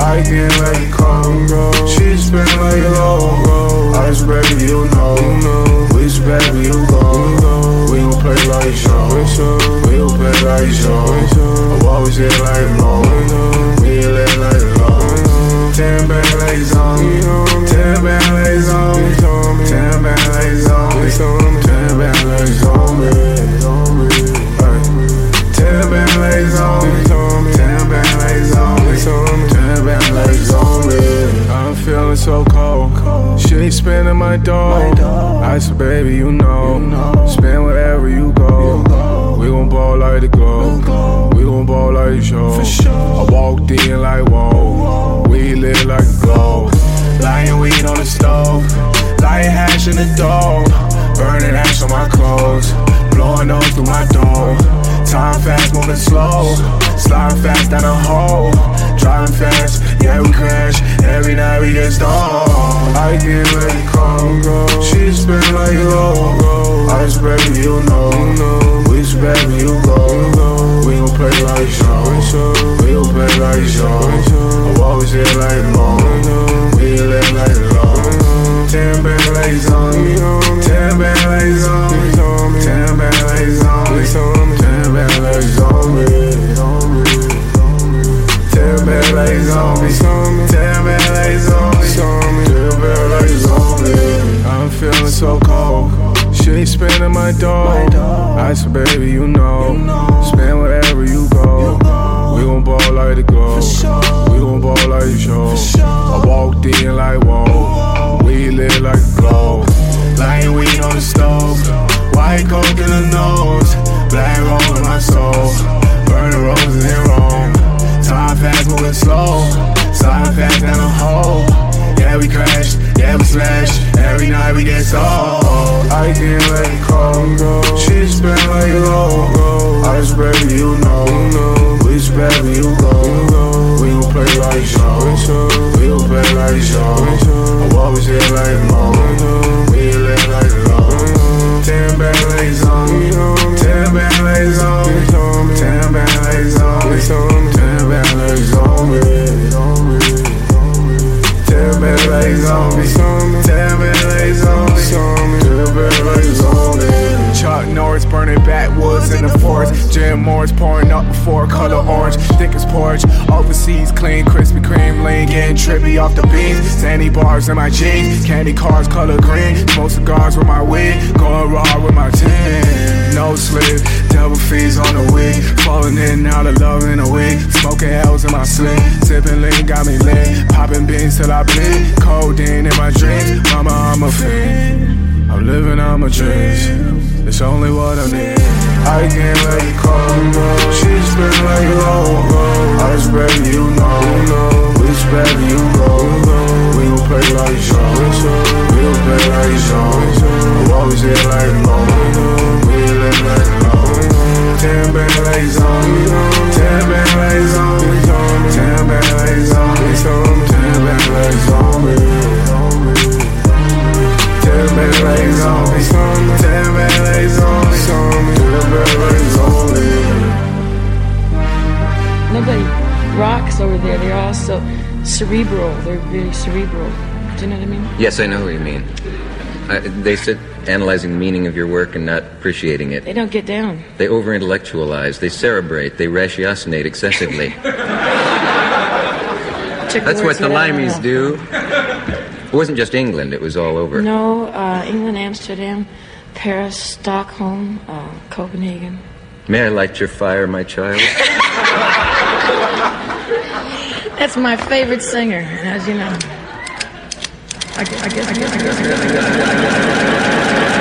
I can't let it go. She spin like a low. Ice baby, you know. Which baby you go? We gon' play like show. We gon' play like show. I'm always here like low. We live like low. 10 bad legs on me. 10 bad legs on me. 10 bad legs on me. 10 bad legs on me. 10 bad legs on me. 10 bad legs on me. 10 bad legs on me. I'm feeling so cold. She spinning my dough. I said, baby, you know. Spin wherever you go. We gon' ball like the globe. We gon' ball like the show. I walked in like whoa. We lit like a globe. Lying weed on the stove. Lying hash in the dough. Burning ash on my clothes. Blowing nose through my door. Time fast, moving slow. Sliding fast down a hole. Driving fast, yeah we crash. Every night we get stoned. I can't let it go. She spin like low. Ice baby, you know. Which baby you go? We gon' play like show. We gon' play like show. I'm always here like low. We live like low. 10 bad legs on me. 10 bad legs on me. 10 bad legs on me. 10 bad legs on me. 10 bad legs on me. 10 bad legs on me. 10 bad legs on me. I'm feeling so cold. She spinning my dough. I said, baby, you know. Spin wherever you go. We gon' ball like the globe. We gon' ball like the show. I walked in like whoa. We lit like a globe. Lying weed on the stove. White coke in the nose. Black roll in my soul. Burning roses in Rome. Time fast, moving slow. Sliding fast down a hole. Yeah, we crash. Yeah, we smash. Every night we get so. I can't let it go. She spin like low. Ice baby, you know. Which baby you go? We gon' play like show. We gon' play like show. I'm always here like low. We live like low. 10 bad legs on me. 10 bad legs on me. 10 bad legs on me. 10 bad legs on me. 10 bad legs on me. 10 bad legs on me. 10 bad legs on me. Chuck Norris burning backwoods in the forest. Jim Morris pouring up before color orange. Thick as porridge. Overseas clean, Krispy Kreme lean. Getting trippy off the beans. Sandy bars in my jeans. Candy cars color green. Smoke cigars with my weed. Going raw with my team. No slip. Double fees on the wig. Falling in and out of love in a wig. Smoking L's in my sling. Sipping lean got me lit. Popping beans till I bleed. Codeine in my dreams. Mama, I'm a fiend. I'm living on my dreams. It's only what I need. I can't let it go. She spin like low. Ice baby, you know. Which baby you go? We gon' play like show. We gon' play like show. I'm always here like low. We live like low. 10 bad legs on me. 10 bad legs on me. 10 bad legs on me. 10 bad legs on me. 10 bad legs on me. 10 bad legs on me. 10 bad legs on me. Nobody rocks over there. They're all so cerebral. They're very cerebral. Do you know what I mean? Yes, I know what you mean. They sit analyzing the meaning of your work and not appreciating it. They don't get down. They over-intellectualize. They cerebrate. They ratiocinate excessively. That's what the Limeys do. It wasn't just England. It was all over. No, England, Amsterdam, Paris, Stockholm, Copenhagen. May I light your fire, my child? That's my favorite singer, as you know. I guess.